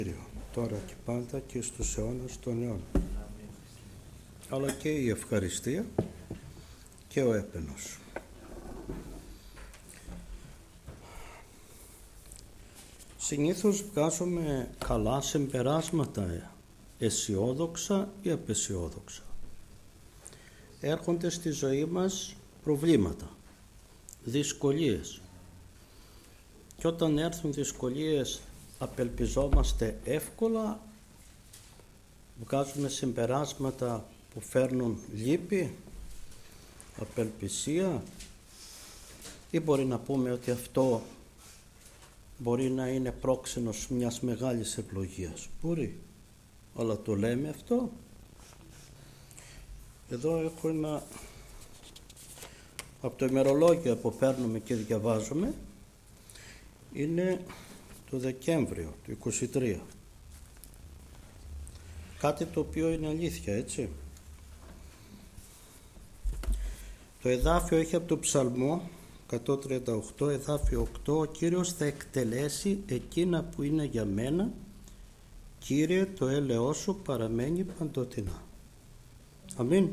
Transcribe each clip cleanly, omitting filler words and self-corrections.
Τώρα και πάντα και στους αιώνας των αιώνων. Αλλά και η ευχαριστία και ο έπαινος. Συνήθως βγάζουμε καλά συμπεράσματα, αισιόδοξα ή απαισιόδοξα. Έρχονται στη ζωή μας προβλήματα, δυσκολίες. Και όταν έρθουν δυσκολίες απελπιζόμαστε εύκολα, βγάζουμε συμπεράσματα που φέρνουν λύπη, απελπισία, ή μπορεί να πούμε ότι αυτό μπορεί να είναι πρόξενος μιας μεγάλης ευλογίας. Μπορεί, αλλά το λέμε αυτό. Εδώ έχω ένα από το ημερολόγιο που παίρνουμε και διαβάζουμε, είναι το Δεκέμβριο του 23. Κάτι το οποίο είναι αλήθεια, έτσι. Το εδάφιο έχει από το Ψαλμό 138, εδάφιο 8, ο Κύριος θα εκτελέσει εκείνα που είναι για μένα, Κύριε το έλεος σου παραμένει παντοτινά. Αμήν.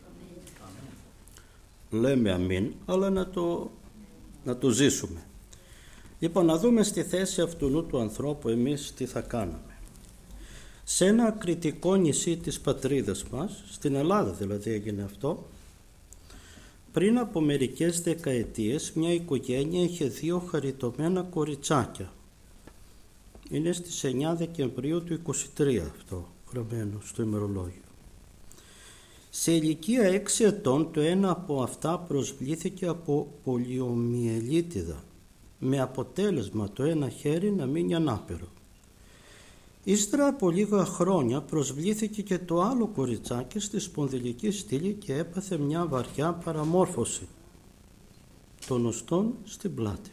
Λέμε αμήν, αλλά να το ζήσουμε. Λοιπόν, να δούμε στη θέση αυτού του ανθρώπου εμείς τι θα κάναμε. Σε ένα ακριτικό νησί της πατρίδας μας, στην Ελλάδα δηλαδή έγινε αυτό, πριν από μερικές δεκαετίες μια οικογένεια είχε 2 χαριτωμένα κοριτσάκια. Είναι στις 9 Δεκεμβρίου του 23 αυτό, γραμμένο στο ημερολόγιο. Σε ηλικία 6 ετών το ένα από αυτά προσβλήθηκε από πολιομιελίτιδα, με αποτέλεσμα το ένα χέρι να μείνει ανάπηρο. Ύστερα από λίγα χρόνια προσβλήθηκε και το άλλο κοριτσάκι στη σπονδυλική στήλη και έπαθε μια βαριά παραμόρφωση των οστών στην πλάτη.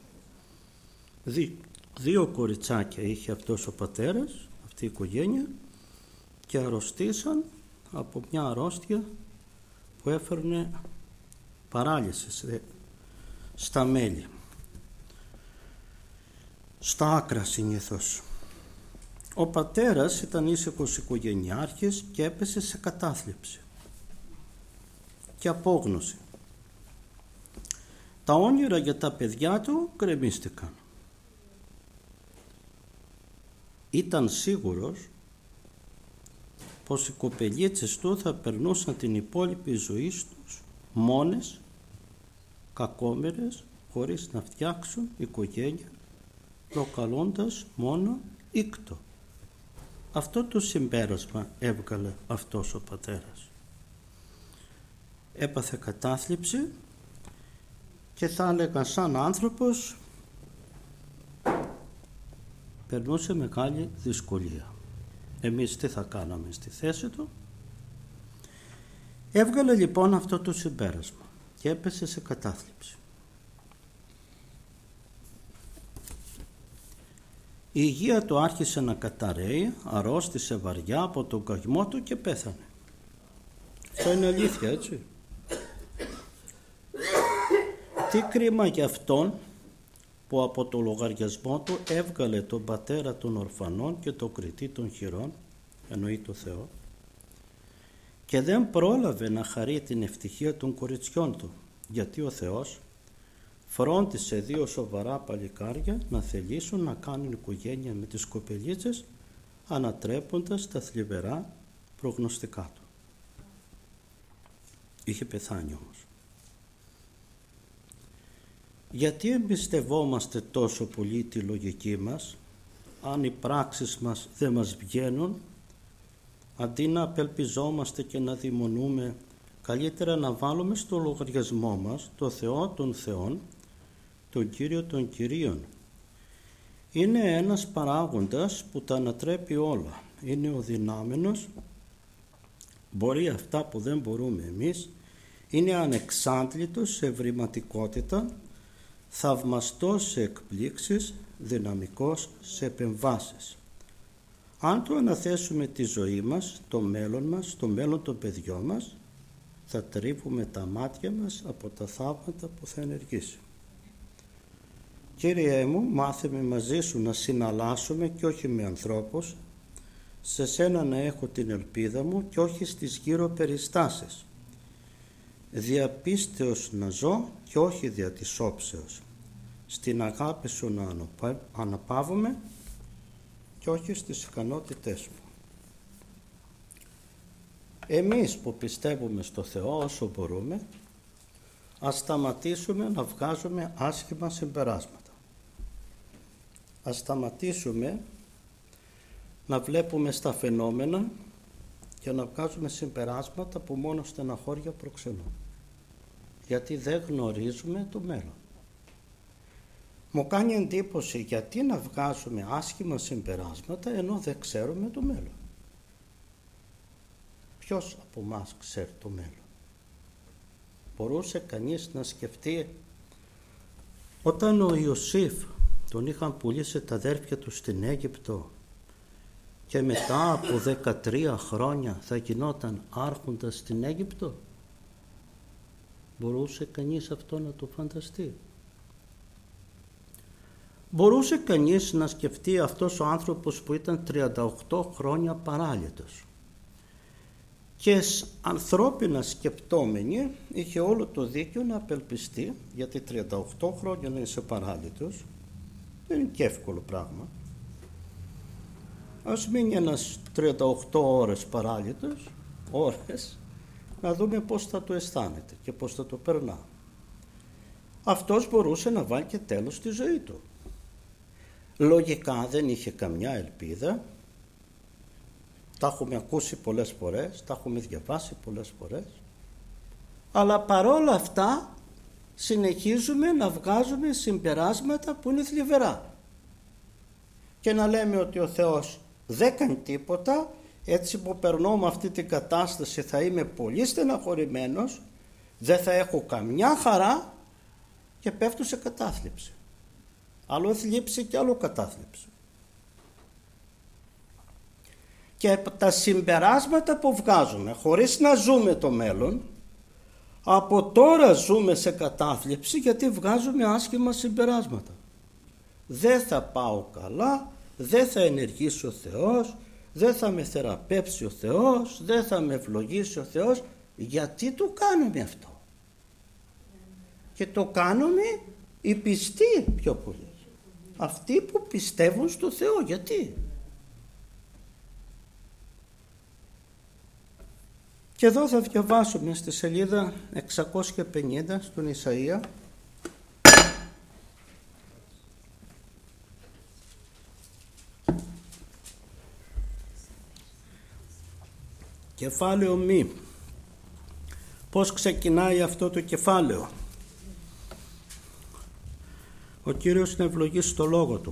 2 κοριτσάκια είχε αυτός ο πατέρας, αυτή η οικογένεια, και αρρωστήσαν από μια αρρώστια που έφερνε παράλυση στα μέλη, στα άκρα συνήθως. Ο πατέρας ήταν ήσυχος οικογενειάρχης και έπεσε σε κατάθλιψη και απόγνωση. Τα όνειρα για τα παιδιά του γκρεμίστηκαν. Ήταν σίγουρος πως οι κοπελίτσες του θα περνούσαν την υπόλοιπη ζωή τους μόνες, κακόμερες, χωρίς να φτιάξουν οικογένεια, προκαλώντας μόνο ήκτο. Αυτό το συμπέρασμα έβγαλε αυτός ο πατέρας. Έπαθε κατάθλιψη και θα έλεγα σαν άνθρωπος περνούσε μεγάλη δυσκολία. Εμείς τι θα κάναμε στη θέση του? Έβγαλε λοιπόν αυτό το συμπέρασμα και έπεσε σε κατάθλιψη. Η υγεία του άρχισε να καταρρέει, αρρώστησε βαριά από τον καημό του και πέθανε. Αυτό είναι αλήθεια, έτσι. Τι κρίμα για αυτόν που από το λογαριασμό του έβγαλε τον πατέρα των ορφανών και το κριτή των χειρών, εννοεί το Θεό, και δεν πρόλαβε να χαρεί την ευτυχία των κοριτσιών του, γιατί ο Θεός φρόντισε 2 σοβαρά παλικάρια να θελήσουν να κάνουν οικογένεια με τις κοπελίτσες, ανατρέποντας τα θλιβερά προγνωστικά του. Είχε πεθάνει όμως. Γιατί εμπιστευόμαστε τόσο πολύ τη λογική μας, αν οι πράξεις μας δεν μας βγαίνουν? Αντί να απελπιζόμαστε και να δημονούμε, καλύτερα να βάλουμε στο λογαριασμό μας το Θεό των Θεών, τον Κύριο των Κυρίων. Είναι ένας παράγοντας που τα ανατρέπει όλα. Είναι ο δυνάμενος, μπορεί αυτά που δεν μπορούμε εμείς, είναι ανεξάντλητος σε ευρηματικότητα, θαυμαστός σε εκπλήξεις, δυναμικός σε επεμβάσεις. Αν του αναθέσουμε τη ζωή μας, το μέλλον μας, το μέλλον των παιδιών μας, θα τρίβουμε τα μάτια μας από τα θαύματα που θα ενεργήσει. Κύριέ μου, μάθε με μαζί σου να συναλλάσσομαι και όχι με ανθρώπους, σε σένα να έχω την ελπίδα μου και όχι στις γύρω περιστάσεις. Διαπίστεως να ζω και όχι δια της όψεως. Στην αγάπη σου να αναπαύομαι και όχι στις ικανότητές μου. Εμείς που πιστεύουμε στο Θεό όσο μπορούμε, ας σταματήσουμε να βγάζουμε άσχημα συμπεράσματα. Ας σταματήσουμε να βλέπουμε στα φαινόμενα και να βγάζουμε συμπεράσματα που μόνο στεναχώρια προξενούν. Γιατί δεν γνωρίζουμε το μέλλον. Μου κάνει εντύπωση γιατί να βγάζουμε άσχημα συμπεράσματα ενώ δεν ξέρουμε το μέλλον. Ποιος από μας ξέρει το μέλλον? Μπορούσε κανείς να σκεφτεί όταν ο Ιωσήφ τον είχαν πουλήσει τα αδέρφια του στην Αίγυπτο και μετά από 13 χρόνια θα γινόταν άρχοντας στην Αίγυπτο? Μπορούσε κανείς αυτό να το φανταστεί? Μπορούσε κανείς να σκεφτεί αυτός ο άνθρωπος που ήταν 38 χρόνια παράλυτος και ανθρώπινα σκεπτόμενοι είχε όλο το δίκιο να απελπιστεί, γιατί 38 χρόνια να είσαι παράλυτος δεν είναι και εύκολο πράγμα. Ας μείνει ένας 38 ώρες παράλυτος, να δούμε πώς θα το αισθάνεται και πώς θα το περνά. Αυτός μπορούσε να βάλει και τέλος στη ζωή του. Λογικά δεν είχε καμιά ελπίδα. Τα έχουμε ακούσει πολλές φορές, τα έχουμε διαβάσει πολλές φορές. Αλλά παρόλα αυτά συνεχίζουμε να βγάζουμε συμπεράσματα που είναι θλιβερά. Και να λέμε ότι ο Θεός δεν κάνει τίποτα, έτσι που περνώ με αυτή την κατάσταση θα είμαι πολύ στεναχωρημένος, δεν θα έχω καμιά χαρά και πέφτω σε κατάθλιψη. Άλλο θλίψη και άλλο κατάθλιψη. Και τα συμπεράσματα που βγάζουμε χωρίς να ζούμε το μέλλον, από τώρα ζούμε σε κατάθλιψη γιατί βγάζουμε άσχημα συμπεράσματα. Δεν θα πάω καλά, δεν θα ενεργήσει ο Θεός, δεν θα με θεραπεύσει ο Θεός, δεν θα με ευλογήσει ο Θεός. Γιατί το κάνουμε αυτό? Και το κάνουμε οι πιστοί πιο πολύ. Αυτοί που πιστεύουν στο Θεό. Γιατί? Και εδώ θα διαβάσουμε στη σελίδα 650 στον Ισαΐα κεφάλαιο μη. Πώς ξεκινάει αυτό το κεφάλαιο? Ο Κύριος είναι ευλογής στο λόγο Του.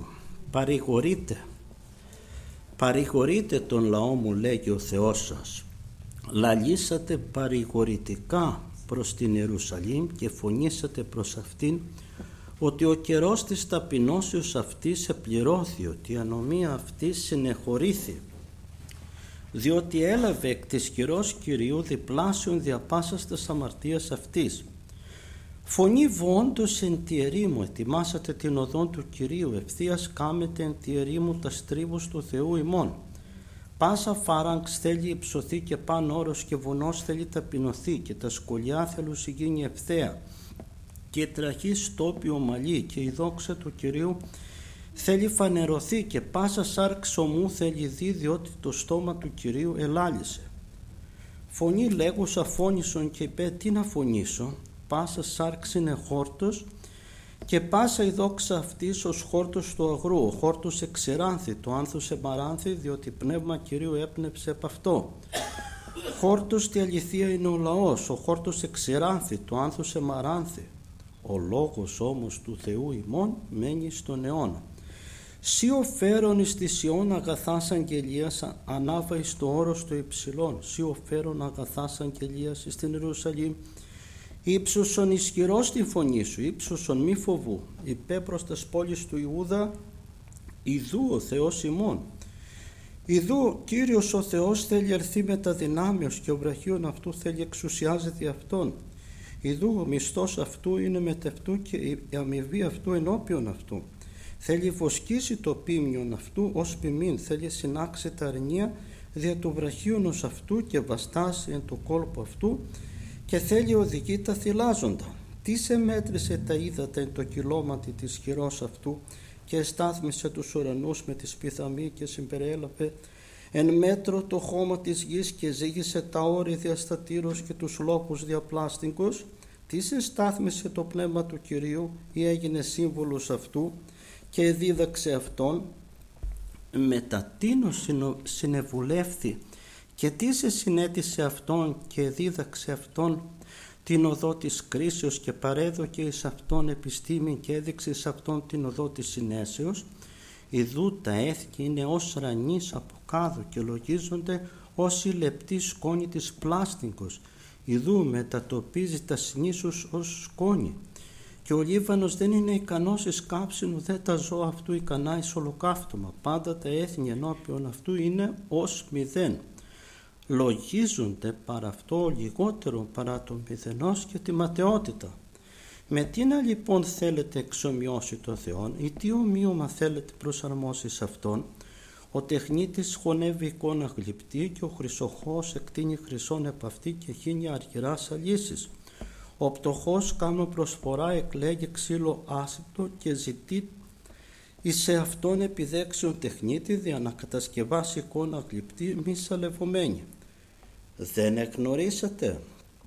Παρηγορείτε τον λαό μου, λέγει ο Θεός σας. Λαλήσατε παρηγορητικά προς την Ιερουσαλήμ και φωνήσατε προς αυτήν ότι ο καιρός της ταπεινώσεως αυτής επληρώθη, ότι η ανομία αυτή συνεχωρήθη, διότι έλαβε εκ της χειρός Κυρίου διπλάσιον διαπάσας τας αμαρτίας αυτής. Φωνή βόντος εν τη ερήμου, ετοιμάσατε την οδόν του Κυρίου, ευθείας κάμετε εν τη ερήμου τα στρίβους του Θεού ημών. Πάσα φάραγξ θέλει υψωθεί και παν όρος και βουνός θέλει ταπεινωθεί και τα σκολιά θέλουν γίνει ευθέα και η τραχή στόπι ομαλή και η δόξα του Κυρίου θέλει φανερωθεί και πάσα σάρξ ομού θέλει δει, διότι το στόμα του Κυρίου ελάλησε. Φωνή λέγουσα φώνησον και είπε, τι να φωνήσω? Πάσα σάρξ είναι χόρτος και πάσα η δόξα αυτής ως χόρτος του αγρού. Ο χόρτος εξεράνθη, το άνθος εμπαράνθη, διότι πνεύμα Κυρίου έπνεψε επ' αυτό. Χόρτος τη αληθεία είναι ο λαός, ο χόρτος εξεράνθη, το άνθος εμαράνθη. Ο λόγος όμως του Θεού ημών μένει στον αιώνα. Σύ οφέρον εις τη Σιών αγαθάς αγγελίας, ανάβα εις το όρος του υψηλών. Σύ οφέρον αγαθάς αγγελίας εις την Ιερουσαλήμ. Ήψωσον ισχυρός τη φωνή σου, ύψωσον μη φοβού. Υπέ προς τας πόλεις του Ιούδα, ιδού ο Θεός ημών. Ιδού Κύριος ο Θεός θέλει ερθεί με τα δυνάμεως και ο βραχίων αυτού θέλει εξουσιάζει δι' αυτόν. Ιδού ο μισθός αυτού είναι μετευτού και η αμοιβή αυτού ενώπιον αυτού. Θέλει βοσκήσει το πίμνιον αυτού ως ποιμήν, θέλει συνάξει τα αρνία δια του βραχίωνος αυτού και βαστάσει εν το κόλπο αυτού και θέλει οδηγεί τα θυλάζοντα. Τι σε μέτρησε τα ύδατα εν το κυλώματι της χειρός αυτού και εστάθμισε τους ουρανούς με τη σπιθαμή και συμπεριέλαβε εν μέτρο το χώμα της γης και ζήγησε τα όρη διαστατήρως και τους λόκους διαπλάστικους. Τι σε στάθμισε το πνεύμα του Κυρίου ή έγινε σύμβολος αυτού και δίδαξε αυτόν. Μετά τίνος συνεβουλεύθη και τι σε συνέτησε αυτόν και δίδαξε αυτόν την οδό της κρίσεως και παρέδωκε εις αυτόν επιστήμη και έδειξε εις αυτόν την οδό της συνέσεως. Ιδού τα έθνη είναι ως ρανείς από κάδο και λογίζονται ως η λεπτή σκόνη της πλάστικος. Ιδού μετατοπίζει τα συνήσους ως σκόνη. Και ο Λίβανος δεν είναι ικανός εις κάψιν, δε τα ζώα αυτού ικανά εις ολοκαύτωμα. Πάντα τα έθνη ενώπιον αυτού είναι ως μηδέν. Λογίζονται παρά αυτό λιγότερο παρά το μηδενός και τη ματαιότητα. Με τι να λοιπόν θέλετε εξομοιώσει το Θεόν ή τι ομοίωμα θέλετε προσαρμόσει σε Αυτόν. Ο τεχνίτης χωνεύει εικόνα γλυπτή και ο χρυσοχός εκτείνει χρυσόν επ' αυτή και χύνει αργυρά σαλίσεις. Ο πτωχός κάνω προσφορά εκλέγει ξύλο άσυπτο και ζητεί εις σε αυτόν επιδέξεων τεχνίτη δια να κατασκευάσει εικόνα γλυπτή μη σαλευωμένη. Δεν εκνορίσατε,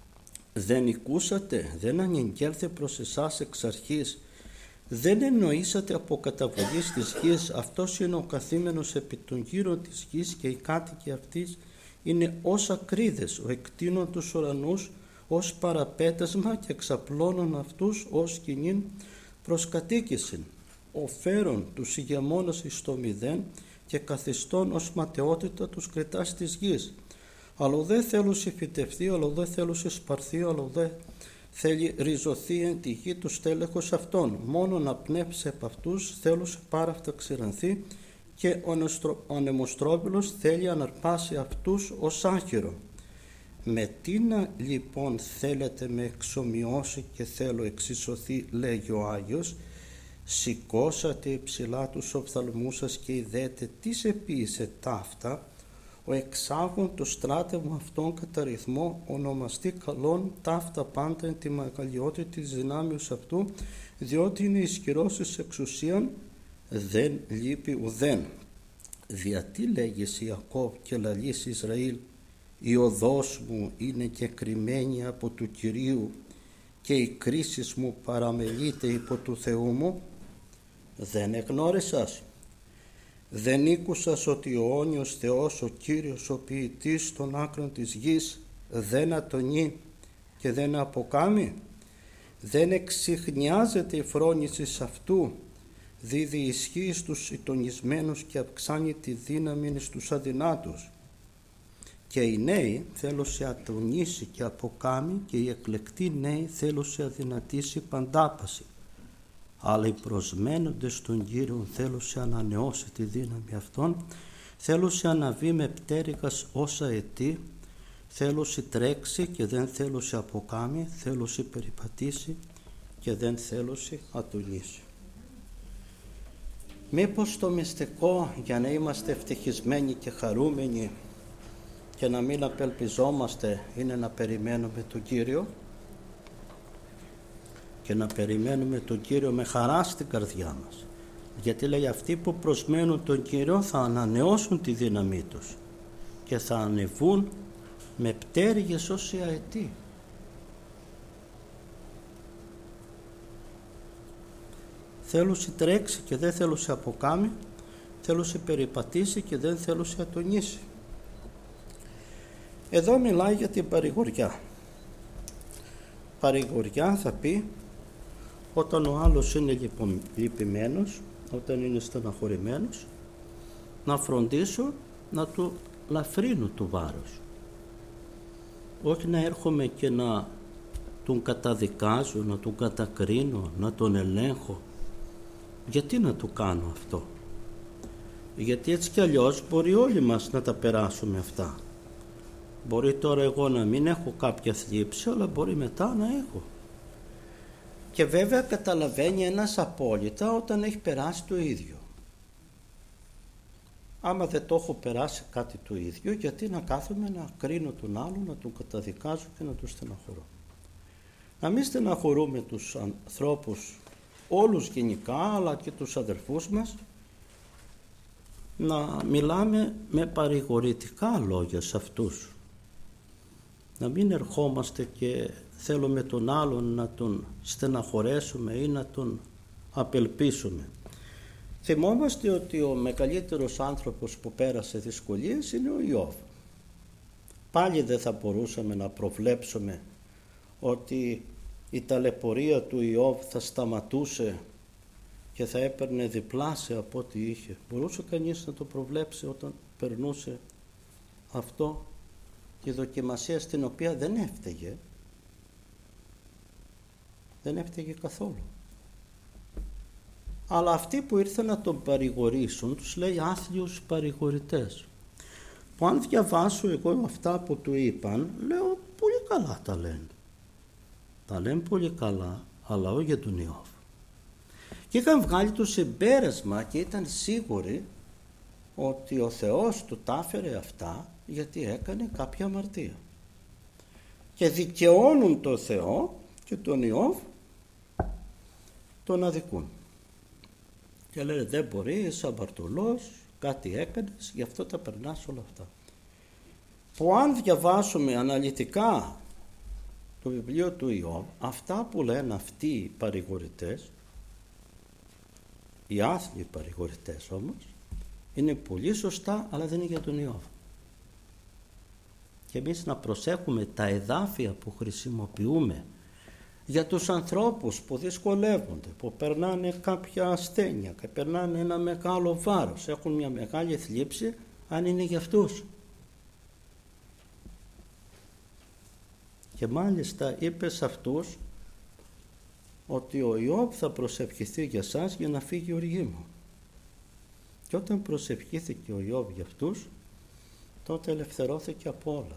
δεν οικούσατε, δεν ανεγγέλθε προς εσάς εξ αρχής, δεν εννοήσατε από καταβολής της γης. Αυτός είναι ο καθήμενος επί των γύρων της γης και οι κάτοικοι αυτής είναι ως ακρίδες, ο εκτείνων τους ουρανούς ως παραπέτασμα και εξαπλώνων αυτούς ως κοινήν προς κατοίκησιν. Ο φέρον τους ηγεμόνας εις το μηδέν και καθιστών ως ματαιότητα τους κριτάς της γης. Αλλά δε θέλουσι φυτευτεί, αλλά δε θέλουσι σπαρθεί, αλλά δε θέλει ριζωθεί εν τη γη του στέλεχος αυτών. Μόνο να πνεύσει επ' αυτούς θέλουσι πάρα αυτά ξηρανθεί και ο ανεμοστρόβιλος θέλει αναρπάσει αυτούς ως άχυρο. Με τι να λοιπόν θέλετε με εξομοιώσει και θέλω εξισωθεί, λέγει ο Άγιος. Σηκώσατε υψηλά τους οφθαλμούς σας και ειδέτε τι σε ποίησε ταύτα. Ο εξάγων το στράτευμα αυτόν κατά ρυθμό ονομαστεί καλόν ταύτα πάντα εν τη μεγαλειότητα της δυνάμεως αυτού, διότι είναι ισχυρός εις εξουσίαν, δεν λείπει ουδέν. Γιατί λέγεις Ιακώβ και λαλείς Ισραήλ, η οδός μου είναι κεκριμένη από του Κυρίου και η κρίση μου παραμελείται υπό του Θεού μου. Δεν εγνώρισας, δεν ήκουσας ότι ο αιώνιος Θεός, ο Κύριος, ο ποιητής των άκρων της γης, δεν ατονεί και δεν αποκάμει, δεν εξιχνιάζεται η φρόνηση αυτού, δίδει ισχύ στους ητονισμένους και αυξάνει τη δύναμη στους αδυνάτους. Και οι νέοι θέλω σε ατονίσει και αποκάμει και οι εκλεκτοί νέοι θέλω σε αδυνατήσει παντάπαση. Αλλά οι προσμένοντες των Κύριων θέλω σε ανανεώσει τη δύναμη αυτών, θέλω σε αναβεί με πτέρυγας όσα αιτή, θέλω σε τρέξει και δεν θέλω σε αποκάμει, θέλω σε περιπατήσει και δεν θέλω σε ατονίσει. Μήπως το μυστικό για να είμαστε ευτυχισμένοι και χαρούμενοι και να μην απελπιζόμαστε είναι να περιμένουμε τον Κύριο και να περιμένουμε τον Κύριο με χαρά στην καρδιά μας, γιατί λέει αυτοί που προσμένουν τον Κύριο θα ανανεώσουν τη δύναμή τους και θα ανεβούν με πτέρυγες ως οι αετοί. Θέλω σε τρέξει και δεν θέλω σε αποκάμει, θέλω σε περιπατήσει και δεν θέλω σε ατονίσει. Εδώ μιλάει για την παρηγοριά. Παρηγοριά θα πει όταν ο άλλος είναι λυπημένος, όταν είναι στεναχωρημένος, να φροντίσω να του λαφρύνω το βάρος. Όχι να έρχομαι και να τον καταδικάζω, να τον κατακρίνω, να τον ελέγχω. Γιατί να το κάνω αυτό? Γιατί έτσι κι αλλιώς μπορεί όλοι μας να τα περάσουμε αυτά. Μπορεί τώρα εγώ να μην έχω κάποια θλίψη, αλλά μπορεί μετά να έχω. Και βέβαια καταλαβαίνει ένας απόλυτα όταν έχει περάσει το ίδιο. Άμα δεν το έχω περάσει κάτι το ίδιο, γιατί να κάθομαι να κρίνω τον άλλον, να τον καταδικάζω και να τον στεναχωρώ. Να μην στεναχωρούμε τους ανθρώπους όλους γενικά, αλλά και τους αδερφούς μας, να μιλάμε με παρηγορητικά λόγια σε αυτούς. Να μην ερχόμαστε και θέλουμε τον άλλον να τον στεναχωρέσουμε ή να τον απελπίσουμε. Θυμόμαστε ότι ο μεγαλύτερος άνθρωπος που πέρασε δυσκολίες είναι ο Ιώβ. Πάλι δεν θα μπορούσαμε να προβλέψουμε ότι η ταλαιπωρία του Ιώβ θα σταματούσε και θα έπαιρνε διπλάσια από ό,τι είχε. Μπορούσε κανείς να το προβλέψει όταν περνούσε αυτό, τη δοκιμασία στην οποία δεν έφταιγε. Δεν έφταιγε καθόλου. Αλλά αυτοί που ήρθαν να τον παρηγορήσουν, τους λέει άθλιους παρηγορητές. Που αν διαβάσω εγώ αυτά που του είπαν, λέω πολύ καλά τα λένε. Τα λένε πολύ καλά, αλλά όχι για τον Ιώβ. Και είχαν βγάλει το συμπέρασμα και ήταν σίγουροι ότι ο Θεός του τα έφερε αυτά γιατί έκανε κάποια αμαρτία. Και δικαιώνουν τον Θεό και τον Ιώβ τον αδικούν. Και λένε δεν μπορεί, είσαι αμαρτωλός, κάτι έκανες, γι' αυτό τα περνάς όλα αυτά. Που αν διαβάσουμε αναλυτικά το βιβλίο του Ιώβ, αυτά που λένε αυτοί οι παρηγορητές, οι άθλιοι παρηγορητές όμως, είναι πολύ σωστά, αλλά δεν είναι για τον Ιώβ. Και εμείς να προσέχουμε τα εδάφια που χρησιμοποιούμε για τους ανθρώπους που δυσκολεύονται, που περνάνε κάποια ασθένεια, και περνάνε ένα μεγάλο βάρος, έχουν μια μεγάλη θλίψη, αν είναι για αυτούς. Και μάλιστα είπε σε αυτούς ότι ο Ιώβ θα προσευχηθεί για σας για να φύγει η οργή μου. Και όταν προσευχήθηκε ο Ιώβ για αυτούς, τότε ελευθερώθηκε από όλα.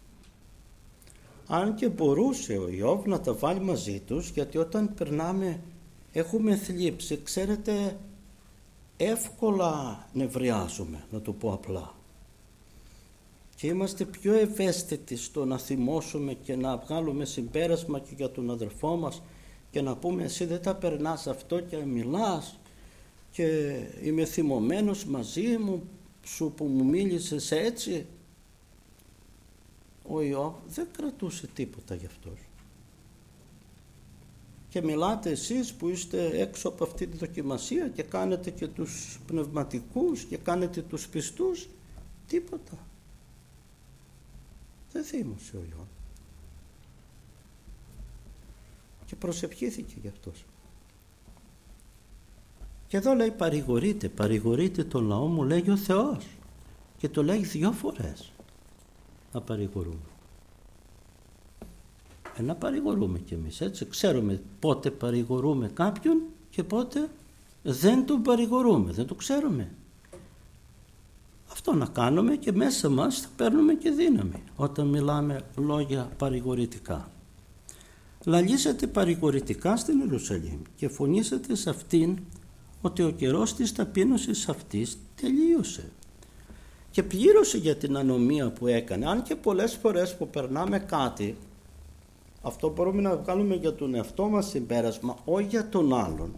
Αν και μπορούσε ο Ιώβ να τα βάλει μαζί τους, γιατί όταν περνάμε, έχουμε θλίψη, ξέρετε, εύκολα νευριάζουμε, να το πω απλά. Και είμαστε πιο ευαίσθητοι στο να θυμώσουμε και να βγάλουμε συμπέρασμα και για τον αδερφό μας και να πούμε εσύ δεν τα περνάς αυτό και μιλάς και είμαι θυμωμένος μαζί μου σου που μου μίλησες έτσι. Ο Ιώβ δεν κρατούσε τίποτα γι' αυτός. Και μιλάτε εσείς που είστε έξω από αυτή τη δοκιμασία και κάνετε και τους πνευματικούς και κάνετε τους πιστούς, τίποτα. Δεν θύμωσε ο Ιώβ. Και προσευχήθηκε γι' αυτός. Και εδώ λέει παρηγορείτε τον λαό μου, λέγει ο Θεός. Και το λέει 2 φορές. Να παρηγορούμε. Να παρηγορούμε κι εμείς, έτσι. Ξέρουμε πότε παρηγορούμε κάποιον και πότε δεν τον παρηγορούμε, δεν το ξέρουμε. Αυτό να κάνουμε και μέσα μας θα παίρνουμε και δύναμη όταν μιλάμε λόγια παρηγορητικά. Λαλήσατε παρηγορητικά στην Ιερουσαλήμ και φωνήσατε σε αυτήν ότι ο καιρός της ταπείνωσης αυτής τελείωσε και πλήρωσε για την ανομία που έκανε. Αν και πολλές φορές που περνάμε κάτι, αυτό μπορούμε να βγάλουμε για τον εαυτό μας συμπέρασμα, όχι για τον άλλον.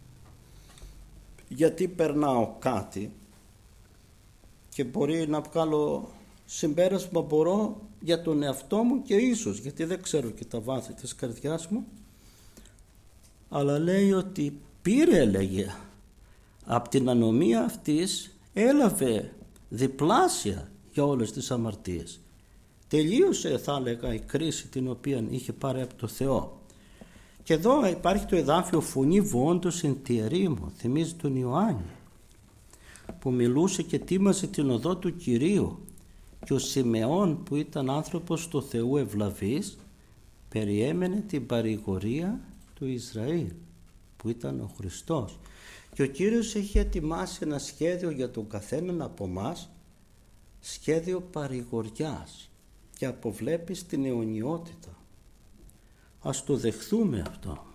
Γιατί περνάω κάτι και μπορεί να βγάλω συμπέρασμα μπορώ για τον εαυτό μου και ίσως, γιατί δεν ξέρω και τα βάθη της καρδιάς μου, αλλά λέει ότι πήρε, λέγε, από την ανομία αυτής έλαβε διπλάσια για όλες τις αμαρτίες. Τελείωσε, θα έλεγα, η κρίση την οποία είχε πάρει από το Θεό. Και εδώ υπάρχει το εδάφιο φωνή βόντος εν τη ερήμο, θυμίζει τον Ιωάννη, που μιλούσε και τίμασε την οδό του Κυρίου, και ο Σιμεών που ήταν άνθρωπος του Θεού ευλαβής περιέμενε την παρηγορία του Ισραήλ που ήταν ο Χριστός, και ο Κύριος έχει ετοιμάσει ένα σχέδιο για τον καθέναν από μας, σχέδιο παρηγοριάς, και αποβλέπεις την αιωνιότητα. Ας το δεχθούμε αυτό.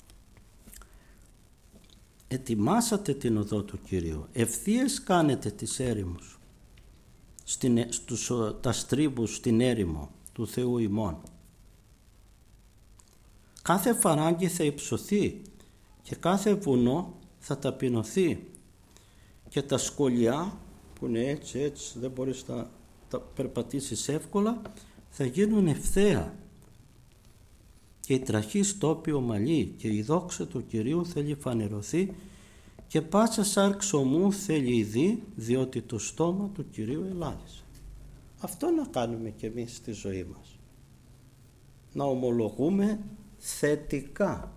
Ετοιμάσατε την οδό του Κυρίου, ευθείες κάνετε τις έρημους, τα στρίβους στην έρημο του Θεού ημών. Κάθε φαράγγι θα υψωθεί και κάθε βουνό θα ταπεινωθεί και τα σκολιά που είναι έτσι δεν μπορείς να τα περπατήσεις εύκολα, θα γίνουν ευθέα και η τραχή στόπι ομαλή και η δόξα του Κυρίου θέλει φανερωθεί και πάσα σάρξ ομού θέλει ειδεί, διότι το στόμα του Κυρίου ελάλησε. Αυτό να κάνουμε κι εμείς στη ζωή μας. Να ομολογούμε θετικά.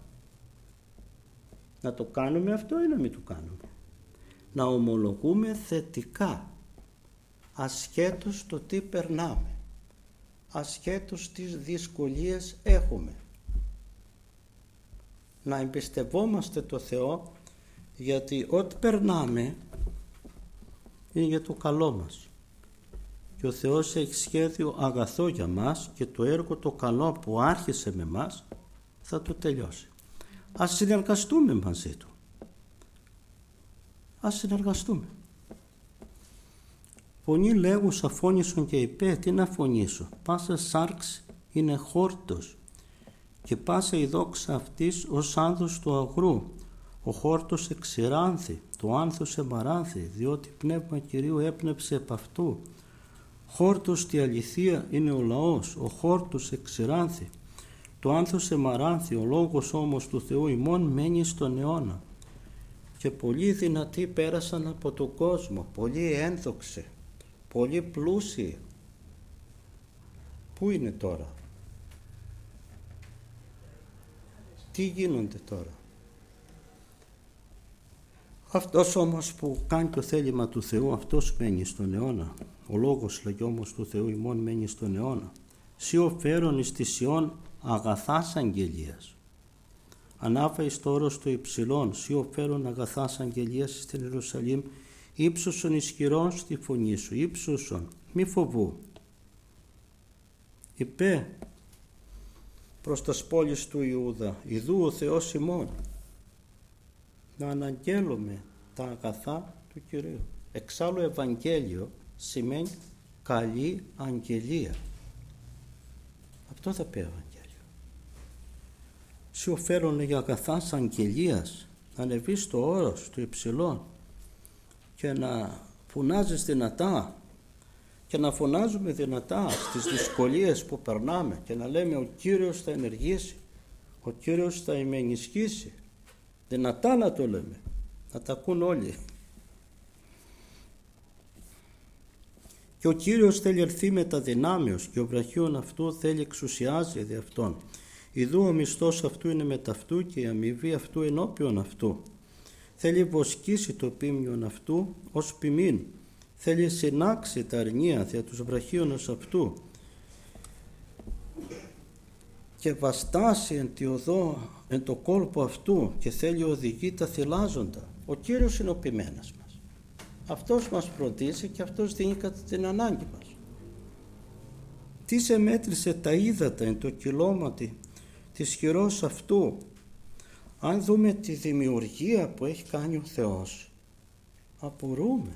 Να το κάνουμε αυτό ή να μην το κάνουμε. Να ομολογούμε θετικά, ασχέτως το τι περνάμε, ασχέτως τι δυσκολίες έχουμε. Να εμπιστευόμαστε το Θεό, γιατί ό,τι περνάμε είναι για το καλό μας. Και ο Θεός έχει σχέδιο αγαθό για μας και το έργο το καλό που άρχισε με μας θα το τελειώσει. Ας συνεργαστούμε μαζί Του. Ας συνεργαστούμε. Φωνή λέγουσα φώνησον και είπε, τι να φωνήσω. Πάσα σάρξ είναι χόρτος και πάσα η δόξα αυτής ως άνθος του αγρού. Ο χόρτος εξηράνθη, το άνθος εμαράνθη, διότι πνεύμα Κυρίου έπνεψε επ' αυτού. Χόρτος τη αληθεία είναι ο λαός, ο χόρτος εξηράνθη. Το άνθος εμαράνθη, ο λόγος όμως του Θεού ημών μένει στον αιώνα. Και πολλοί δυνατοί πέρασαν από τον κόσμο, πολλοί ένδοξοι, πολλοί πλούσιοι. Πού είναι τώρα? Τι γίνονται τώρα? Αυτός όμως που κάνει το θέλημα του Θεού, αυτός μένει στον αιώνα. Ο λόγος λέγει όμως του Θεού ημών μένει στον αιώνα. Σιω φέρον εις τη Σιών αγαθάς αγγελίας. Ανάφα εις το όρος του υψηλών, σιω φέρον αγαθάς αγγελίας στην Ιερουσαλήμ, ύψωσον ισχυρών στη φωνή σου, ύψωσον, μη φοβού. Είπε προς τας πόλεις του Ιούδα, ιδού ο Θεός ημών, να αναγγέλουμε τα αγαθά του Κυρίου. Εξάλλου Ευαγγέλιο σημαίνει καλή αγγελία. Αυτό θα πει Ευαγγέλιο. Σου φέρουν για αγαθάς αγγελίας, να ανεβεί στο όρος του υψηλών και να φωνάζεις δυνατά και να φωνάζουμε δυνατά στις δυσκολίες που περνάμε και να λέμε ο Κύριος θα ενεργήσει, ο Κύριος θα με ενισχύσει. Δυνατά να το λέμε, να τα ακούν όλοι. Και ο Κύριος θέλει ερθεί με τα δυνάμεως και ο βραχίων αυτού θέλει εξουσιάζει δι' αυτόν. Ιδού ο μισθός αυτού είναι μετ' αυτού και η αμοιβή αυτού ενώπιον αυτού. Θέλει βοσκήσει το πίμνιον αυτού ως ποιμήν. Θέλει συνάξει τα αρνία δια τους βραχίωνος αυτού και βαστάσει εν τη οδό εν το κόλπο αυτού και θέλει οδηγεί τα θυλάζοντα. Ο Κύριος είναι ο ποιμένας μας. Αυτός μας φροντίζει και αυτός δίνει κατά την ανάγκη μας. Τι σε μέτρησε τα ύδατα εν το κυλώματι της χειρός αυτού. Αν δούμε τη δημιουργία που έχει κάνει ο Θεός, απορούμε.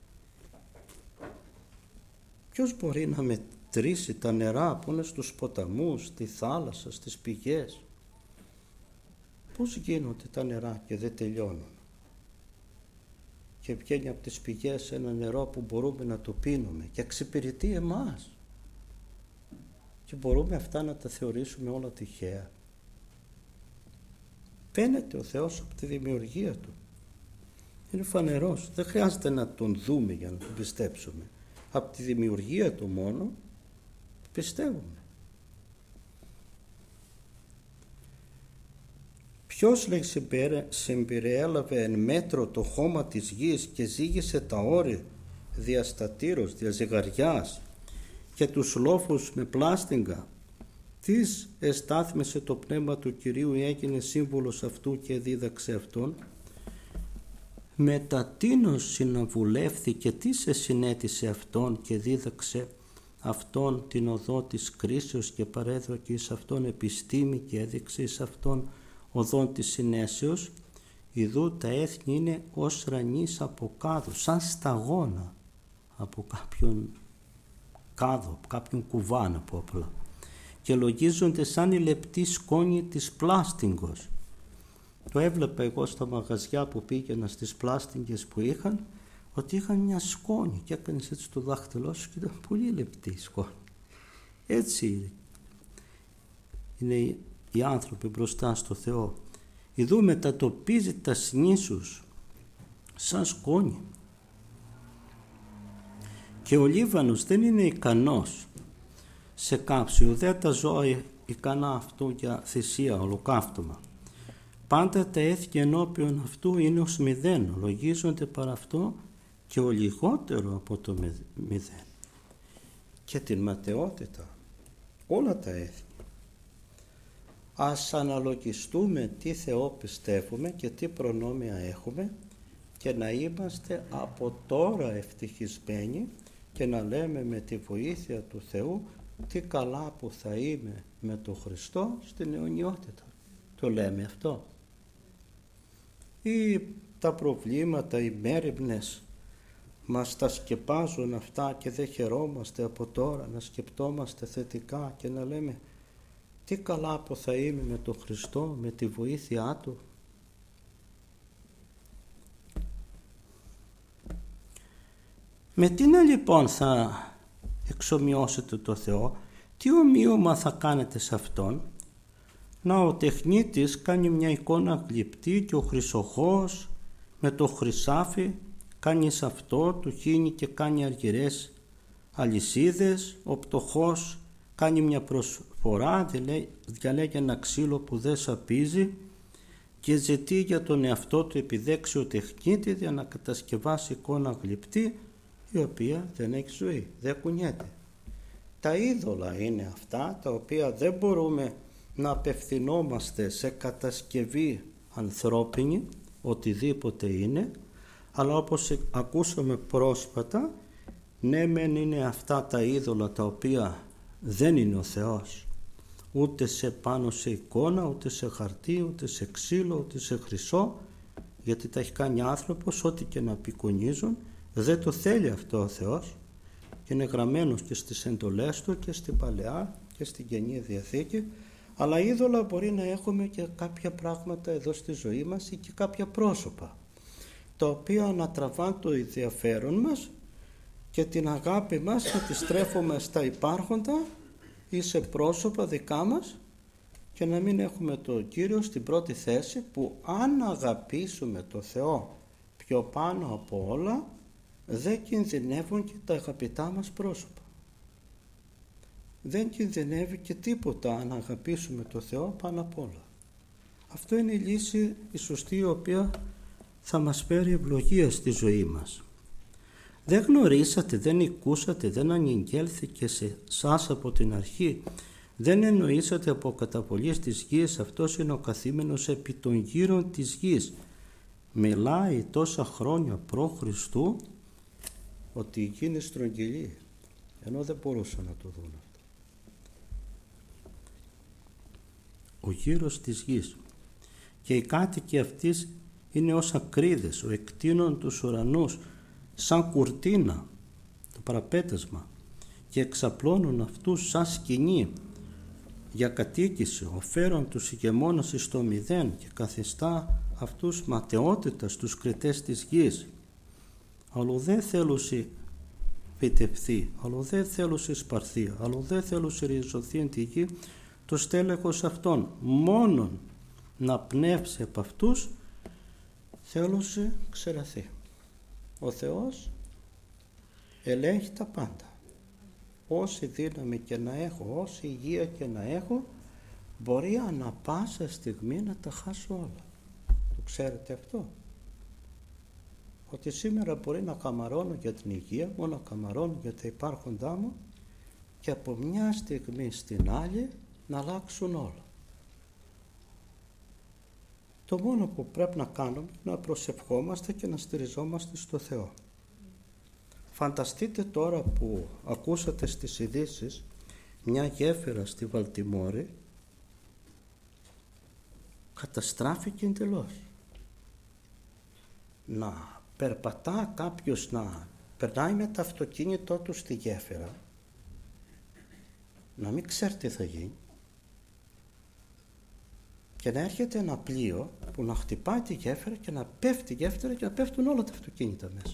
Ποιος μπορεί να μετρήσει τα νερά που είναι στους ποταμούς, στη θάλασσα, στις πηγές? Πώς γίνονται τα νερά και δεν τελειώνουν? Και βγαίνει από τις πηγές ένα νερό που μπορούμε να το πίνουμε και εξυπηρετεί εμάς. Και μπορούμε αυτά να τα θεωρήσουμε όλα τυχαία? Φαίνεται ο Θεός από τη δημιουργία Του. Είναι φανερός. Δεν χρειάζεται να Τον δούμε για να Τον πιστέψουμε. Από τη δημιουργία Του μόνο πιστεύουμε. Ποιος λέει συμπεριέλαβε εν μέτρο το χώμα της γης και ζύγισε τα όρη διαστατήρως, διαζυγαριάς και τους λόφους με πλάστιγγα? Τις εστάθμισε το πνεύμα του Κυρίου, έγινε σύμβολος αυτού και δίδαξε αυτόν. Μετά τίνος συναβουλεύθηκε, τι σε συνέτησε αυτόν και δίδαξε αυτόν την οδό της κρίσεως και παρέδωκε εις αυτόν επιστήμη και έδειξε εις αυτόν οδόν της συνέσεως, ιδού τα έθνη είναι ως ρανής από κάδου, σαν σταγόνα από κάποιον κάδο, κάποιον κουβά να πω απλά, και λογίζονται σαν η λεπτή σκόνη της πλάστιγκος. Το έβλεπα εγώ στα μαγαζιά που πήγαινα, στις πλάστιγκες που είχαν, ότι είχαν μια σκόνη και έκανες έτσι το δάχτυλό σου και ήταν πολύ λεπτή η σκόνη. Έτσι είναι οι άνθρωποι μπροστά στο Θεό. Ιδού μετατοπίζει τα νήσους σαν σκόνη. Και ο Λίβανος δεν είναι ικανός σε κάψει, ουδέτα ζώα ικανά αυτού για θυσία, ολοκαύτωμα. Πάντα τα έθνη ενώπιον αυτού είναι ως μηδέν, λογίζονται παρά αυτό και ο λιγότερο από το μηδέν. Και την ματαιότητα όλα τα έθνη. Ας αναλογιστούμε τι Θεό πιστεύουμε και τι προνόμια έχουμε και να είμαστε από τώρα ευτυχισμένοι και να λέμε με τη βοήθεια του Θεού τι καλά που θα είμαι με τον Χριστό στην αιωνιότητα. Το λέμε αυτό. Ή τα προβλήματα, οι μέριμνες μας τα σκεπάζουν αυτά και δεν χαιρόμαστε από τώρα να σκεπτόμαστε θετικά και να λέμε τι καλά που θα είμαι με τον Χριστό, με τη βοήθειά Του. Με τι να λοιπόν θα εξομοιώσετε το Θεό, τι ομοίωμα θα κάνετε σε Αυτόν? Να ο τεχνίτης κάνει μια εικόνα γλυπτή και ο χρυσοχώος με το χρυσάφι κάνει σε αυτό, του χύνει και κάνει αργυρές αλυσίδες, ο πτωχός κάνει μια προσφορά, διαλέγει ένα ξύλο που δεν σαπίζει και ζητεί για τον εαυτό του επιδέξιο τεχνίτη για να κατασκευάσει εικόνα γλυπτή η οποία δεν έχει ζωή, δεν κουνιέται. Τα είδωλα είναι αυτά τα οποία δεν μπορούμε να απευθυνόμαστε σε κατασκευή ανθρώπινη, οτιδήποτε είναι, αλλά όπως ακούσαμε πρόσφατα, ναι μεν είναι αυτά τα είδωλα τα οποία δεν είναι ο Θεός, ούτε σε πάνω σε εικόνα, ούτε σε χαρτί, ούτε σε ξύλο, ούτε σε χρυσό, γιατί τα έχει κάνει άνθρωπος, ό,τι και να απεικονίζουν, δεν το θέλει αυτό ο Θεός και είναι γραμμένος και στις εντολές Του και στην Παλαιά και στην Καινή Διαθήκη. Αλλά είδωλα μπορεί να έχουμε και κάποια πράγματα εδώ στη ζωή μας ή και κάποια πρόσωπα τα οποία ανατραβάν το ενδιαφέρον μας και την αγάπη μας να τη στρέφουμε στα υπάρχοντα ή σε πρόσωπα δικά μας και να μην έχουμε τον Κύριο στην πρώτη θέση, που αν αγαπήσουμε το Θεό πιο πάνω από όλα δεν κινδυνεύουν και τα αγαπητά μας πρόσωπα. Δεν κινδυνεύει και τίποτα αν αγαπήσουμε το Θεό πάνω απ' όλα. Αυτό είναι η λύση η σωστή, η οποία θα μας φέρει ευλογία στη ζωή μας. Δεν γνωρίσατε, δεν ακούσατε, δεν ανηγγέλθηκε σε σας από την αρχή, δεν εννοήσατε από καταβολής της γης, αυτός είναι ο καθήμενος επί των γύρων της γης. Μιλάει τόσα χρόνια προ Χριστού ότι η γη είναι στρογγυλή, ενώ δεν μπορούσαν να το δουν αυτό. Ο γύρος της γης και οι κάτοικοι αυτής είναι ως ακρίδες, ο εκτείνων τους ουρανούς σαν κουρτίνα, το παραπέτασμα, και εξαπλώνουν αυτούς σαν σκηνή για κατοίκηση, ο φέρον τους ηγεμόνας εις το μηδέν και καθιστά αυτούς ματαιότητα στους κριτές της γης. Αλλο δεν θέλουσι φυτευθεί, αλλο δεν θέλουσι σπαρθεί, αλλο δεν θέλουσι ριζωθεί εν τη γη, το στέλεχος αυτών μόνον να πνεύσει από αυτούς θέλουσι ξεραθεί. Ο Θεός ελέγχει τα πάντα. Όση δύναμη και να έχω, όση υγεία και να έχω, μπορεί ανα πάσα στιγμή να τα χάσω όλα. Το ξέρετε αυτό? Ότι σήμερα μπορεί να καμαρώνω για την υγεία μου, να καμαρώνω για τα υπάρχοντά μου και από μια στιγμή στην άλλη να αλλάξουν όλα. Το μόνο που πρέπει να κάνουμε είναι να προσευχόμαστε και να στηριζόμαστε στο Θεό. Φανταστείτε τώρα που ακούσατε στις ειδήσεις μια γέφυρα στη Βαλτιμόρη καταστράφηκε εντελώς. Να περπατά κάποιος, να περνάει με το αυτοκίνητό του στη γέφυρα, να μην ξέρει τι θα γίνει, και να έρχεται ένα πλοίο που να χτυπάει τη γέφυρα και να πέφτει η γέφυρα και να πέφτουν όλα τα αυτοκίνητα μέσα.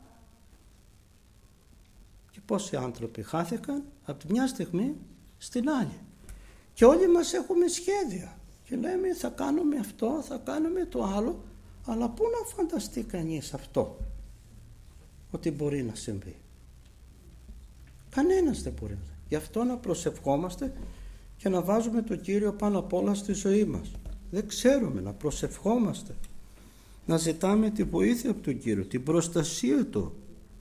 Και πόσοι άνθρωποι χάθηκαν από τη μια στιγμή στην άλλη. Και όλοι μας έχουμε σχέδια και λέμε θα κάνουμε αυτό, θα κάνουμε το άλλο, αλλά πού να φανταστεί κανείς αυτό ότι μπορεί να συμβεί? Κανένας δεν μπορεί. Γι' αυτό να προσευχόμαστε και να βάζουμε τον Κύριο πάνω απ' όλα στη ζωή μας. Δεν ξέρουμε, να προσευχόμαστε, να ζητάμε τη βοήθεια από τον Κύριο, την προστασία Του.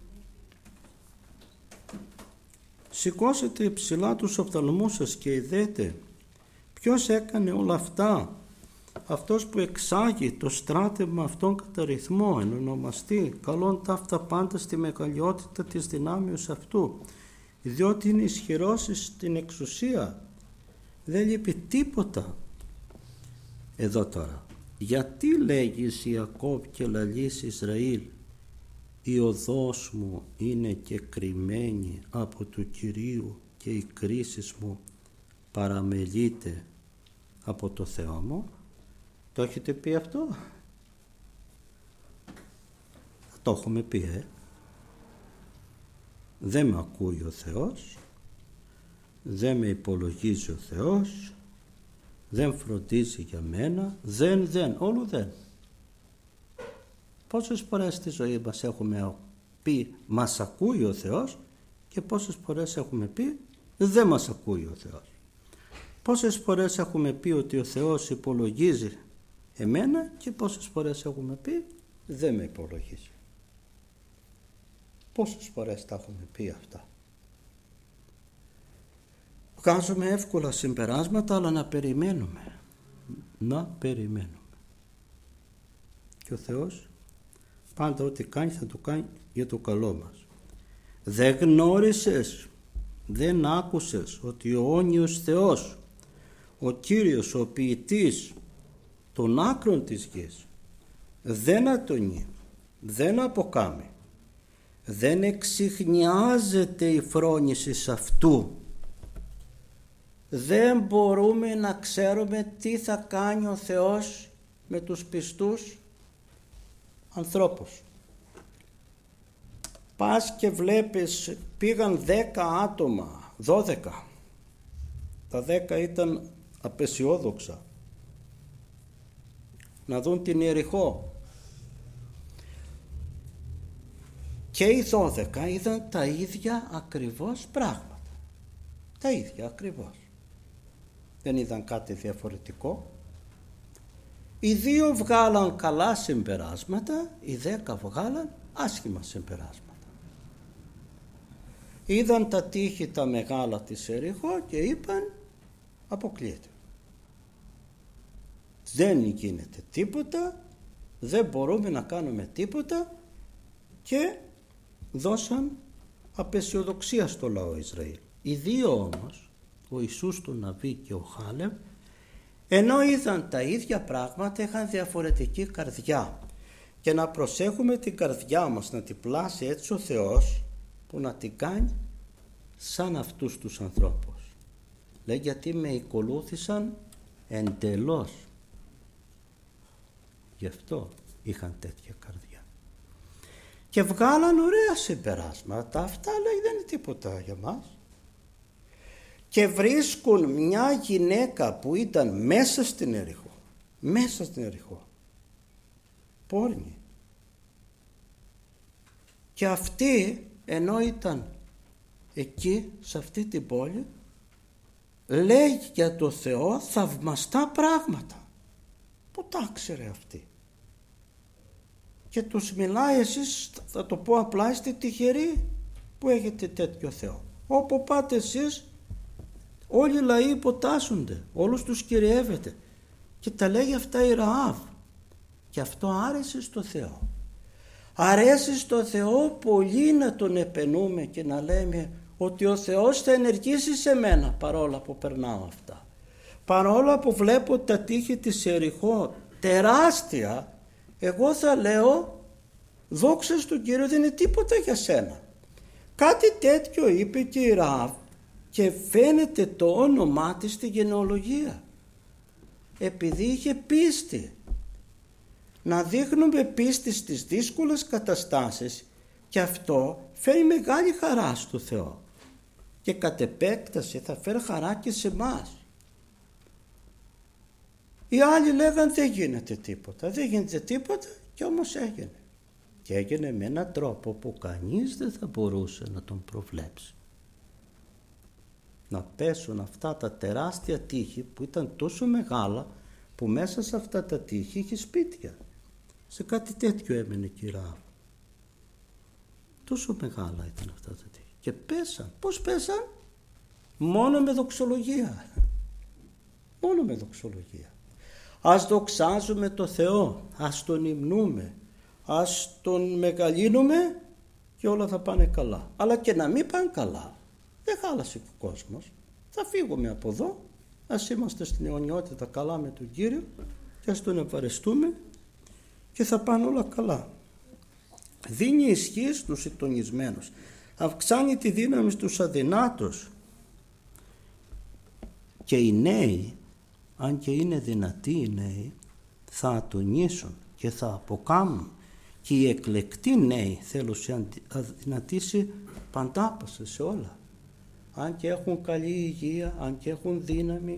Σηκώσετε υψηλά τους οφθαλμούς σας και ειδέτε ποιος έκανε όλα αυτά. Αυτός που εξάγει το στράτευμα αυτόν κατά ρυθμό, εν ονομαστεί καλών ταύτα πάντα στη μεγαλειότητα της δυνάμεως αυτού, διότι είναι ισχυρός στην εξουσία, δεν λείπει τίποτα. Εδώ τώρα, γιατί λέγεις Ιακώβ και λαλείς Ισραήλ, η οδός μου είναι κεκρυμμένη από του Κυρίου και οι κρίσεις μου παραμελείται από το Θεό μου? Το έχετε πει αυτό? Το έχουμε πει, Δεν με ακούει ο Θεός, δεν με υπολογίζει ο Θεός, δεν φροντίζει για μένα, όλο δεν. Πόσες φορές στη ζωή μας έχουμε πει μας ακούει ο Θεός και πόσες φορές έχουμε πει δεν μας ακούει ο Θεός? Πόσες φορές έχουμε πει ότι ο Θεός υπολογίζει εμένα και πόσες φορές έχουμε πει δεν με υπολογίζει? Πόσες φορές τα έχουμε πει αυτά? Βγάζουμε εύκολα συμπεράσματα, αλλά να περιμένουμε. Και ο Θεός πάντα ό,τι κάνει θα το κάνει για το καλό μας. Δεν γνώρισες, δεν άκουσες ότι ο αιώνιος Θεός, ο Κύριος, ο ποιητής των άκρων της γης, δεν ατονεί, δεν αποκάμει, δεν εξιχνιάζεται η φρόνηση αυτού. Δεν μπορούμε να ξέρουμε τι θα κάνει ο Θεός με τους πιστούς ανθρώπους. Πας και βλέπεις, πήγαν 10 άτομα, 12. Τα 10 ήταν απεσιόδοξα να δουν την Ιεριχώ. Και οι 12 είδαν τα ίδια ακριβώς πράγματα. Τα ίδια ακριβώς. Δεν είδαν κάτι διαφορετικό. Οι 2 βγάλαν καλά συμπεράσματα, οι 10 βγάλαν άσχημα συμπεράσματα. Είδαν τα τείχη τα μεγάλα της Ιεριχώ και είπαν αποκλείεται. Δεν γίνεται τίποτα, δεν μπορούμε να κάνουμε τίποτα, και δώσαν απεσιοδοξία στο λαό Ισραήλ. Οι 2 όμως, ο Ιησούς του Ναβί και ο Χάλεμ, ενώ είδαν τα ίδια πράγματα, είχαν διαφορετική καρδιά. Και να προσέχουμε την καρδιά μας, να την πλάσει έτσι ο Θεός, που να την κάνει σαν αυτούς τους ανθρώπους. Λέει, γιατί με ακολούθησαν εντελώς. Γι' αυτό είχαν τέτοια καρδιά. Και βγάλαν ωραία συμπεράσματα. Αυτά, λέει, δεν είναι τίποτα για μας. Και βρίσκουν μια γυναίκα που ήταν μέσα στην Ιεριχώ, πόρνη. Και αυτή, ενώ ήταν εκεί σε αυτή την πόλη, λέει για το Θεό θαυμαστά πράγματα που τα ξέρε αυτή. Και τους μιλάει, εσείς, θα το πω απλά, είστε τυχεροί που έχετε τέτοιο Θεό. Όπου πάτε εσείς, όλοι οι λαοί υποτάσσονται, όλους τους κυριεύετε. Και τα λέει αυτά η Ραάβ. Και αυτό άρεσε στο Θεό. Αρέσει στο Θεό πολύ να τον επενούμε και να λέμε ότι ο Θεός θα ενεργήσει σε μένα παρόλα που περνάω αυτά. Παρόλα που βλέπω τα τείχη της Ιεριχώ τεράστια, εγώ θα λέω δόξα στον Κύριο, δεν είναι τίποτα για σένα. Κάτι τέτοιο είπε και η Ραβ και φαίνεται το όνομά της στη γενεολογία. Επειδή είχε πίστη. Να δείχνουμε πίστη στις δύσκολες καταστάσεις και αυτό φέρει μεγάλη χαρά στο Θεό και κατ' επέκταση θα φέρει χαρά και σε εμάς. Οι άλλοι λέγαν δεν γίνεται τίποτα, δεν γίνεται τίποτα και όμως έγινε. Και έγινε με έναν τρόπο που κανείς δεν θα μπορούσε να τον προβλέψει. Να πέσουν αυτά τα τεράστια τείχη που ήταν τόσο μεγάλα που μέσα σε αυτά τα τείχη είχε σπίτια. Σε κάτι τέτοιο έμενε και η Ραβ. Τόσο μεγάλα ήταν αυτά τα τείχη. Και πέσαν. Πώς πέσαν? Μόνο με δοξολογία. Μόνο με δοξολογία. Ας δοξάζουμε το Θεό, ας τον υμνούμε, ας τον μεγαλύνουμε και όλα θα πάνε καλά. Αλλά και να μην πάνε καλά, δεν χάλασε ο κόσμος. Θα φύγουμε από εδώ, ας είμαστε στην αιωνιότητα καλά με τον Κύριο και ας τον ευχαριστούμε και θα πάνε όλα καλά. Δίνει ισχύ στους συντονισμένους, αυξάνει τη δύναμη στους αδυνάτους και οι νέοι, αν και είναι δυνατοί οι νέοι, θα ατονίσουν και θα αποκάμουν και οι εκλεκτοί νέοι θέλουν σε αδυνατήσει παντάπασα σε όλα. Αν και έχουν καλή υγεία, αν και έχουν δύναμη,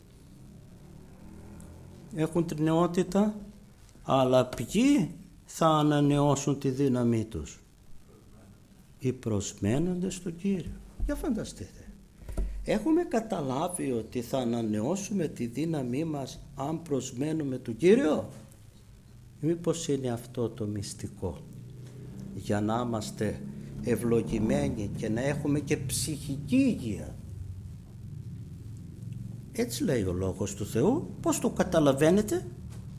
έχουν την νεότητα, αλλά ποιοι θα ανανεώσουν τη δύναμή τους? Οι προσμένοντες στον Κύριο. Για φανταστείτε. Έχουμε καταλάβει ότι θα ανανεώσουμε τη δύναμή μας αν προσμένουμε τον Κύριο? Μήπως είναι αυτό το μυστικό για να είμαστε ευλογημένοι και να έχουμε και ψυχική υγεία? Έτσι λέει ο Λόγος του Θεού. Πώς το καταλαβαίνετε?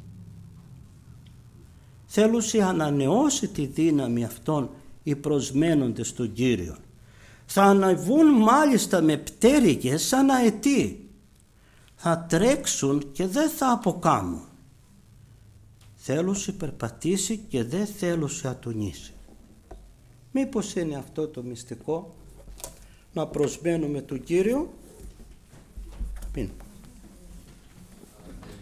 Θέλουσε ανανεώσει τη δύναμη αυτών οι προσμένοντες στον Κύριο. Θα αναβούν μάλιστα με πτέρυγες σαν αετοί. Θα τρέξουν και δεν θα αποκάμουν. Θέλουσε περπατήσει και δεν θέλουσε ατονίσει. Μήπως είναι αυτό το μυστικό, να προσμένουμε τον Κύριο? Μην.